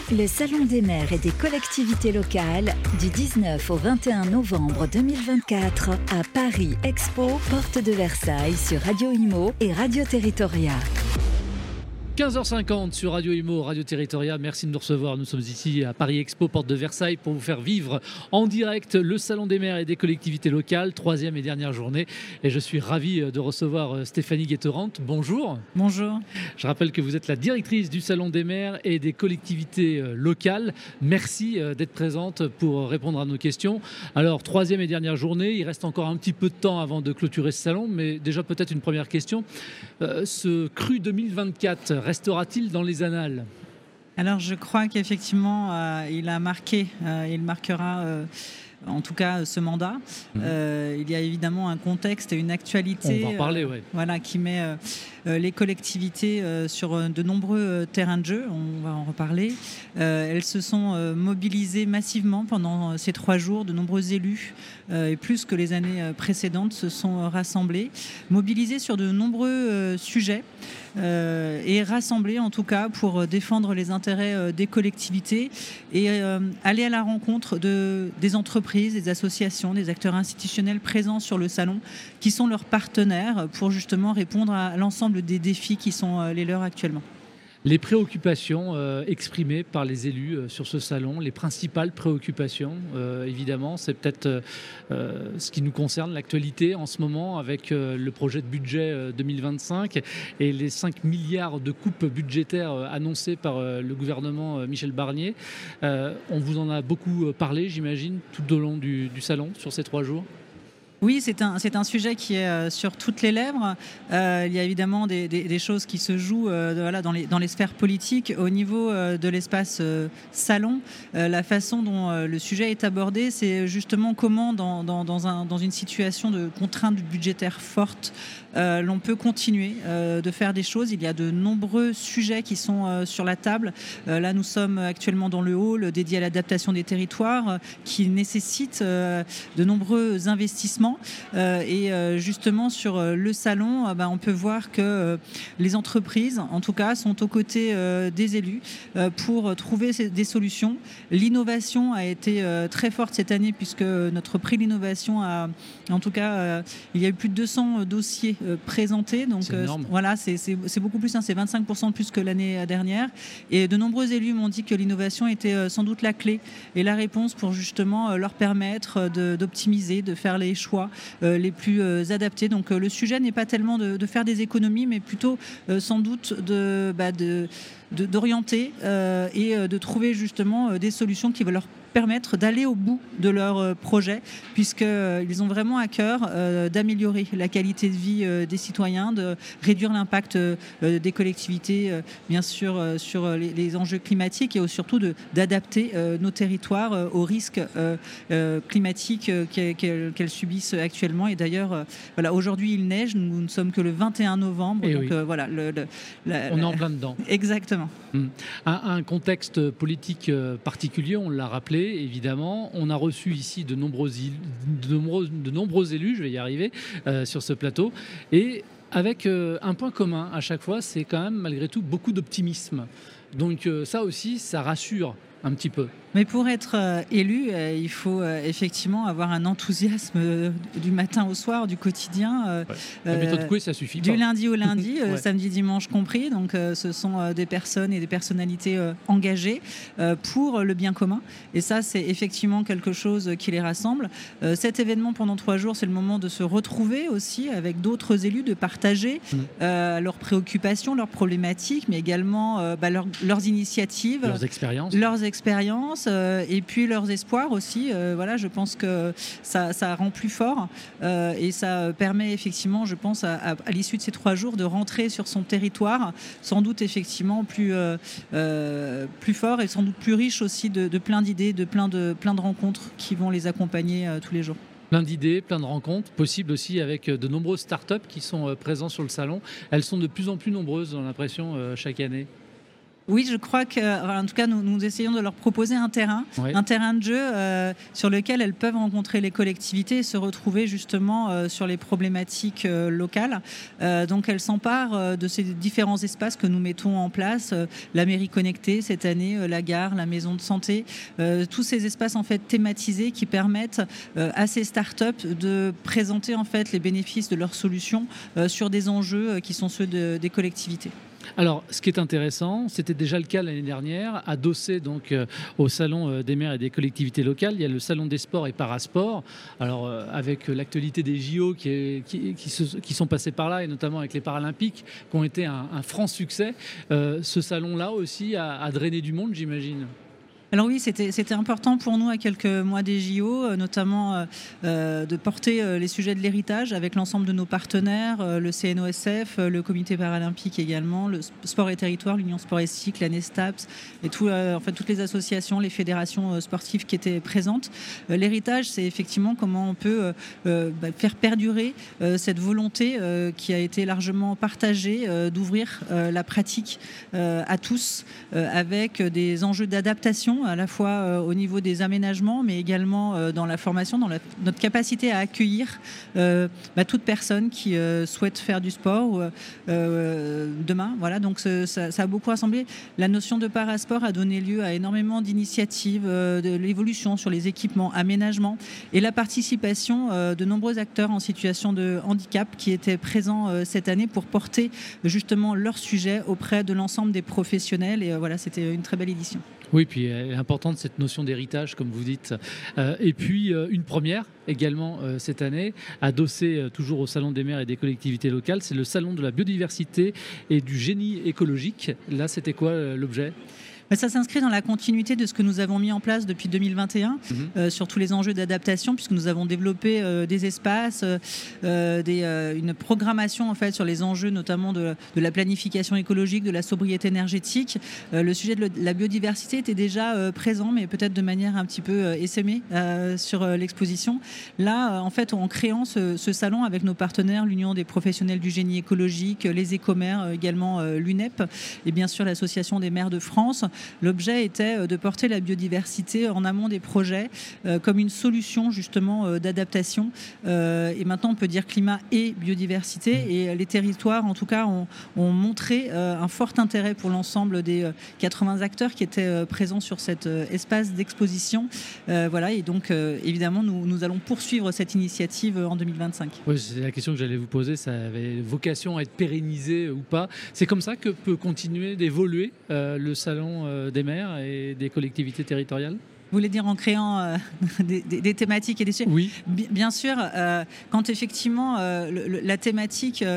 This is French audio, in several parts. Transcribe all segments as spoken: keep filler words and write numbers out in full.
Le Salon des maires et des collectivités locales du dix-neuf au vingt et un novembre deux mille vingt-quatre à Paris Expo, porte de Versailles sur Radio Imo et Radio Territoria. quinze heures cinquante sur Radio Imo, Radio Territoria. Merci de nous recevoir. Nous sommes ici à Paris Expo, porte de Versailles, pour vous faire vivre en direct le Salon des maires et des collectivités locales, troisième et dernière journée. Et je suis ravi de recevoir Stéphanie Guetterante. Bonjour. Bonjour. Je rappelle que vous êtes la directrice du Salon des maires et des collectivités locales. Merci d'être présente pour répondre à nos questions. Alors, troisième et dernière journée, il reste encore un petit peu de temps avant de clôturer ce salon, mais déjà peut-être une première question. Euh, ce cru deux mille vingt-quatre restera-t-il dans les annales ? Alors je crois qu'effectivement euh, il a marqué, euh, il marquera euh, en tout cas ce mandat. Mmh. Euh, il y a évidemment un contexte et une actualité. On va en parler, euh, ouais. Voilà, qui met euh, les collectivités euh, sur de nombreux euh, terrains de jeu. On va en reparler. Euh, elles se sont euh, mobilisées massivement pendant ces trois jours. De nombreux élus, euh, et plus que les années précédentes, se sont rassemblés, mobilisés sur de nombreux euh, sujets. Euh, et rassembler en tout cas pour défendre les intérêts euh, des collectivités et euh, aller à la rencontre de, des entreprises, des associations, des acteurs institutionnels présents sur le salon qui sont leurs partenaires pour justement répondre à l'ensemble des défis qui sont euh, les leurs actuellement. Les préoccupations euh, exprimées par les élus euh, sur ce salon, les principales préoccupations, euh, évidemment, c'est peut-être euh, ce qui nous concerne, l'actualité en ce moment avec euh, le projet de budget euh, deux mille vingt-cinq et les cinq milliards de coupes budgétaires euh, annoncées par euh, le gouvernement euh, Michel Barnier. Euh, on vous en a beaucoup parlé, j'imagine, tout au long du, du salon, sur ces trois jours. Oui, c'est un, c'est un sujet qui est euh, sur toutes les lèvres. Euh, il y a évidemment des, des, des choses qui se jouent euh, voilà, dans, les, dans les sphères politiques. Au niveau euh, de l'espace euh, salon, euh, la façon dont euh, le sujet est abordé, c'est justement comment, dans, dans, dans, un, dans une situation de contrainte budgétaire forte, euh, l'on peut continuer euh, de faire des choses. Il y a de nombreux sujets qui sont euh, sur la table. Euh, là, nous sommes actuellement dans le hall dédié à l'adaptation des territoires euh, qui nécessite euh, de nombreux investissements. Euh, et euh, justement sur euh, le salon, euh, bah, on peut voir que euh, les entreprises, en tout cas, sont aux côtés euh, des élus euh, pour trouver ces, des solutions. L'innovation a été euh, très forte cette année puisque notre prix l'innovation a, en tout cas, euh, il y a eu plus de deux cents dossiers euh, présentés. Donc c'est énorme. Euh, voilà, c'est, c'est, c'est beaucoup plus, hein, c'est vingt-cinq pour cent de plus que l'année dernière. Et de nombreux élus m'ont dit que l'innovation était euh, sans doute la clé et la réponse pour justement euh, leur permettre de, d'optimiser, de faire les choix Euh, les plus euh, adaptés. Donc euh, le sujet n'est pas tellement de, de faire des économies, mais plutôt euh, sans doute de, bah, de, de, d'orienter euh, et euh, de trouver justement euh, des solutions qui vont leur permettre d'aller au bout de leur euh, projet, puisqu'ils euh, ont vraiment à cœur euh, d'améliorer la qualité de vie euh, des citoyens, de réduire l'impact euh, des collectivités, euh, bien sûr, euh, sur les, les enjeux climatiques et surtout de, d'adapter euh, nos territoires euh, aux risques euh, euh, climatiques euh, qu'elles, qu'elles, qu'elles subissent actuellement. Et d'ailleurs, euh, voilà, aujourd'hui il neige, nous ne sommes que le vingt et un novembre, et donc oui. euh, voilà. Le, le, la, on la... est en plein dedans. Exactement. Hum. Un, un contexte politique particulier, on l'a rappelé, évidemment. On a reçu ici de nombreux, de nombreux, de nombreux élus, je vais y arriver, euh, sur ce plateau. Et avec euh, un point commun à chaque fois, c'est quand même malgré tout beaucoup d'optimisme. Donc euh, ça aussi, ça rassure un petit peu. Mais pour être euh, élu, euh, il faut euh, effectivement avoir un enthousiasme euh, du matin au soir, du quotidien. Euh, ouais. La méthode Coué, ça suffit du pas. lundi au lundi, euh, ouais. samedi, dimanche compris. Donc euh, ce sont euh, des personnes et des personnalités euh, engagées euh, pour le bien commun. Et ça, c'est effectivement quelque chose qui les rassemble. Euh, cet événement pendant trois jours, c'est le moment de se retrouver aussi avec d'autres élus, de partager mmh. euh, leurs préoccupations, leurs problématiques, mais également euh, bah, leur, leurs initiatives, leurs expériences. Leurs expériences. Euh, et puis leurs espoirs aussi. Euh, voilà, je pense que ça, ça rend plus fort euh, et ça permet effectivement, je pense, à, à, à l'issue de ces trois jours, de rentrer sur son territoire, sans doute effectivement plus, euh, euh, plus fort et sans doute plus riche aussi de, de plein d'idées, de plein de, plein de rencontres qui vont les accompagner euh, tous les jours. Plein d'idées, plein de rencontres, possibles aussi avec de nombreuses startups qui sont présentes sur le salon. Elles sont de plus en plus nombreuses, j'ai l'impression, chaque année. Oui, je crois que, en tout cas, nous, nous essayons de leur proposer un terrain, Oui. un terrain de jeu euh, sur lequel elles peuvent rencontrer les collectivités et se retrouver justement euh, sur les problématiques euh, locales. Euh, donc, elles s'emparent euh, de ces différents espaces que nous mettons en place, euh, la mairie connectée cette année, euh, la gare, la maison de santé, euh, tous ces espaces en fait thématisés qui permettent euh, à ces startups de présenter en fait les bénéfices de leurs solutions euh, sur des enjeux euh, qui sont ceux de, des collectivités. Alors, ce qui est intéressant, c'était déjà le cas l'année dernière, adossé donc euh, au salon euh, des maires et des collectivités locales, il y a le salon des sports et parasports. Alors, euh, avec l'actualité des J O qui, est, qui, qui, se, qui sont passés par là, et notamment avec les Paralympiques, qui ont été un, un franc succès, euh, ce salon-là aussi a, a drainé du monde, j'imagine. Alors oui, c'était, c'était important pour nous à quelques mois des J O, notamment euh, de porter euh, les sujets de l'héritage avec l'ensemble de nos partenaires, euh, le C N O S F, euh, le Comité paralympique également, le Sport et Territoire, l'Union Sport et Cycle, la NESTAPS et tout, euh, en fait, toutes les associations, les fédérations euh, sportives qui étaient présentes. Euh, l'héritage, c'est effectivement comment on peut euh, euh, bah, faire perdurer euh, cette volonté euh, qui a été largement partagée euh, d'ouvrir euh, la pratique euh, à tous euh, avec des enjeux d'adaptation à la fois euh, au niveau des aménagements, mais également euh, dans la formation, dans la, notre capacité à accueillir euh, bah, toute personne qui euh, souhaite faire du sport euh, demain. Voilà, donc ça, ça a beaucoup rassemblé. La notion de parasport a donné lieu à énormément d'initiatives, euh, de l'évolution sur les équipements, aménagements et la participation euh, de nombreux acteurs en situation de handicap qui étaient présents euh, cette année pour porter justement leur sujet auprès de l'ensemble des professionnels. Et euh, voilà, c'était une très belle édition. Oui, puis elle est importante cette notion d'héritage, comme vous dites. Euh, et puis euh, une première également euh, cette année, adossée euh, toujours au Salon des maires et des collectivités locales, c'est le Salon de la biodiversité et du génie écologique. Là, c'était quoi euh, l'objet ? Ça s'inscrit dans la continuité de ce que nous avons mis en place depuis deux mille vingt et un, mmh. euh, sur tous les enjeux d'adaptation, puisque nous avons développé euh, des espaces, euh, des, euh, une programmation en fait, sur les enjeux notamment de, de la planification écologique, de la sobriété énergétique. Euh, le sujet de la biodiversité était déjà euh, présent, mais peut-être de manière un petit peu euh, essaimée euh, sur euh, l'exposition. Là, euh, en fait, en créant ce, ce salon avec nos partenaires, l'Union des professionnels du génie écologique, les écomères, euh, également euh, l'U N E P et bien sûr l'Association des maires de France, l'objet était de porter la biodiversité en amont des projets euh, comme une solution justement euh, d'adaptation. Euh, et maintenant, on peut dire climat et biodiversité. Et les territoires, en tout cas, ont, ont montré euh, un fort intérêt pour l'ensemble des euh, quatre-vingts acteurs qui étaient euh, présents sur cet euh, espace d'exposition. Euh, voilà. Et donc, euh, évidemment, nous, nous allons poursuivre cette initiative en deux mille vingt-cinq. Oui, c'est la question que j'allais vous poser. Ça avait vocation à être pérennisé ou pas. C'est comme ça que peut continuer d'évoluer euh, le salon euh, des maires et des collectivités territoriales ? Vous voulez dire en créant euh, des, des, des thématiques et des sujets ? Oui. Bien, bien sûr, euh, quand effectivement euh, le, la thématique euh,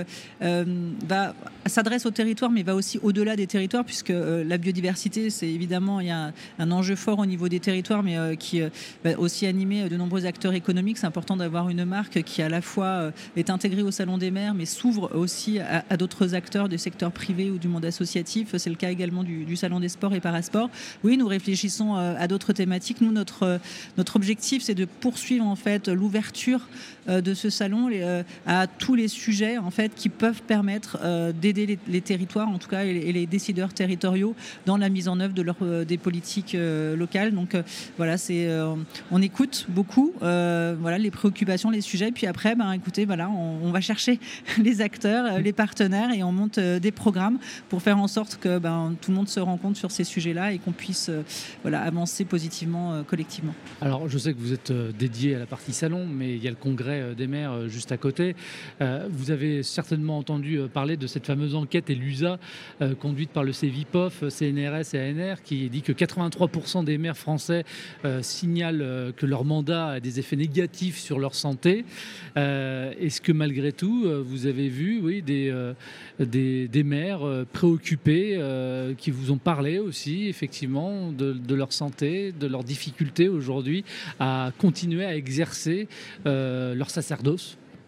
va, s'adresse au territoire, mais va aussi au-delà des territoires, puisque euh, la biodiversité, c'est évidemment, il y a un, un enjeu fort au niveau des territoires, mais euh, qui euh, va aussi animer de nombreux acteurs économiques. C'est important d'avoir une marque qui à la fois euh, est intégrée au Salon des maires, mais s'ouvre aussi à, à d'autres acteurs du secteur privé ou du monde associatif. C'est le cas également du, du Salon des sports et parasports. Oui, nous réfléchissons euh, à d'autres thématiques. Nous, notre, notre objectif, c'est de poursuivre en fait l'ouverture euh, de ce salon euh, à tous les sujets en fait qui peuvent permettre euh, d'aider les, les territoires, en tout cas, et les, et les décideurs territoriaux dans la mise en œuvre de leur, euh, des politiques euh, locales. Donc euh, voilà, c'est, euh, on écoute beaucoup, euh, voilà, les préoccupations, les sujets. Puis après, ben, écoutez, voilà, on, on va chercher les acteurs, les partenaires, et on monte euh, des programmes pour faire en sorte que ben, tout le monde se rencontre sur ces sujets-là et qu'on puisse euh, voilà, avancer positivement collectivement. Alors, je sais que vous êtes dédié à la partie salon, mais il y a le congrès des maires juste à côté. Euh, vous avez certainement entendu parler de cette fameuse enquête ELUSA euh, conduite par le C V I P O F, C N R S et A N R, qui dit que quatre-vingt-trois pour cent des maires français euh, signalent euh, que leur mandat a des effets négatifs sur leur santé. Euh, est-ce que malgré tout, euh, vous avez vu oui, des, euh, des, des maires euh, préoccupés euh, qui vous ont parlé aussi, effectivement, de, de leur santé, de leur difficultés aujourd'hui à continuer à exercer euh, leur sacerdoce ?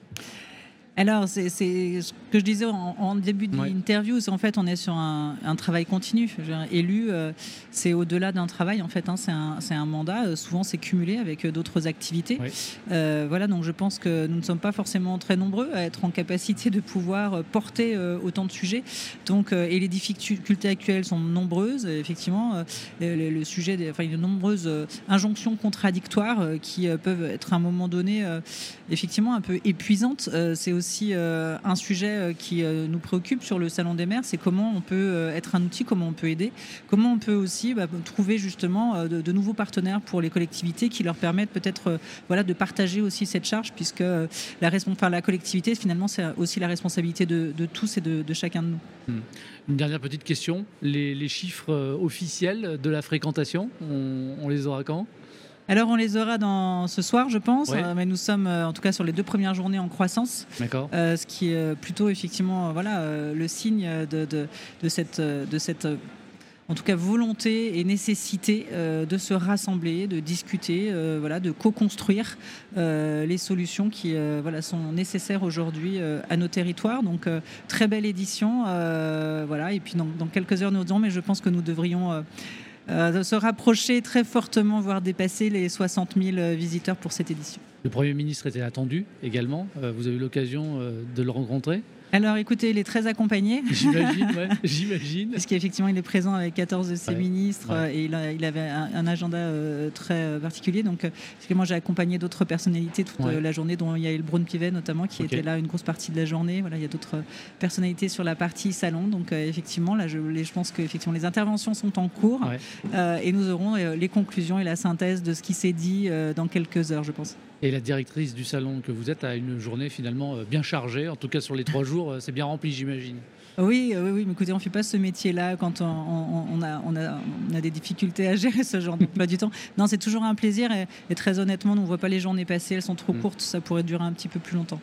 Alors, c'est, c'est ce que je disais en, en début de Ouais. l'interview, c'est en fait, on est sur un, un travail continu. Je veux dire, élu, euh, c'est au-delà d'un travail, en fait, hein, c'est, un, c'est un mandat. Euh, souvent, c'est cumulé avec euh, d'autres activités. Ouais. Euh, voilà, donc je pense que nous ne sommes pas forcément très nombreux à être en capacité de pouvoir euh, porter euh, autant de sujets. Donc, euh, et les difficultés actuelles sont nombreuses. Euh, Effectivement, euh, le, le sujet, des, enfin, il y a de nombreuses euh, injonctions contradictoires euh, qui euh, peuvent être à un moment donné, euh, effectivement, un peu épuisantes. Euh, c'est aussi aussi euh, un sujet euh, qui euh, nous préoccupe sur le Salon des maires, c'est comment on peut euh, être un outil, comment on peut aider, comment on peut aussi bah, trouver justement euh, de, de nouveaux partenaires pour les collectivités qui leur permettent peut-être euh, voilà, de partager aussi cette charge, puisque euh, la, respons- enfin, la collectivité, finalement, c'est aussi la responsabilité de, de tous et de, de chacun de nous. Hum. Une dernière petite question, les, les chiffres euh, officiels de la fréquentation, on, on les aura quand ? Alors on les aura dans ce soir, je pense, Ouais. euh, mais nous sommes euh, en tout cas sur les deux premières journées en croissance, D'accord. euh, ce qui est euh, plutôt effectivement euh, voilà, euh, le signe de, de, de cette, euh, de cette euh, en tout cas volonté et nécessité euh, de se rassembler, de discuter, euh, voilà, de co-construire euh, les solutions qui euh, voilà, sont nécessaires aujourd'hui euh, à nos territoires. Donc euh, très belle édition, euh, voilà, et puis dans, dans quelques heures nous dirons, mais je pense que nous devrions euh, Euh, de se rapprocher très fortement, voire dépasser les soixante mille visiteurs pour cette édition. Le Premier ministre était attendu également. Euh, vous avez eu l'occasion euh, de le rencontrer ? Alors écoutez, il est très accompagné. J'imagine, ouais, j'imagine. Parce qu'effectivement, il est présent avec quatorze de ses Ouais. ministres Ouais. euh, et il, a- il avait un, un agenda euh, très euh, particulier. Donc, euh, parce que moi, j'ai accompagné d'autres personnalités toute Ouais. euh, la journée, dont Yael Braun-Pivet notamment, qui Ok. était là une grosse partie de la journée. Voilà, il y a d'autres euh, personnalités sur la partie salon. Donc, euh, effectivement, là, je, les- je pense que effectivement, les interventions sont en cours Ouais. euh, et nous aurons euh, les conclusions et la synthèse de ce qui s'est dit euh, dans quelques heures, je pense. Et la directrice du salon que vous êtes a une journée finalement euh, bien chargée. En tout cas, sur les trois jours, euh, c'est bien rempli, j'imagine. Oui, euh, oui, oui, mais écoutez, on ne fait pas ce métier-là quand on, on- on a, on, a, on a des difficultés à gérer ce genre d'emploi du temps. Non, c'est toujours un plaisir et, et très honnêtement, nous, on ne voit pas les journées passer, elles sont trop Mm. courtes, ça pourrait durer un petit peu plus longtemps.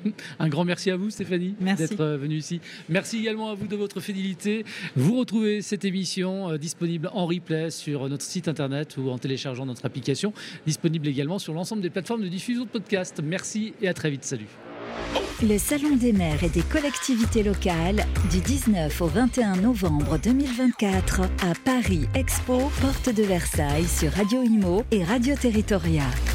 Un grand merci à vous, Stéphanie, Merci. d'être euh, venue ici. Merci également à vous de votre fidélité. Vous retrouvez cette émission euh, disponible en replay sur notre site internet ou en téléchargeant notre application, disponible également sur l'ensemble des plateformes de diffusion de podcasts. Merci et à très vite. Salut. Le Salon des maires et des collectivités locales du dix-neuf au vingt et un novembre deux mille vingt-quatre à Paris Expo, porte de Versailles sur Radio Imo et Radio Territoria.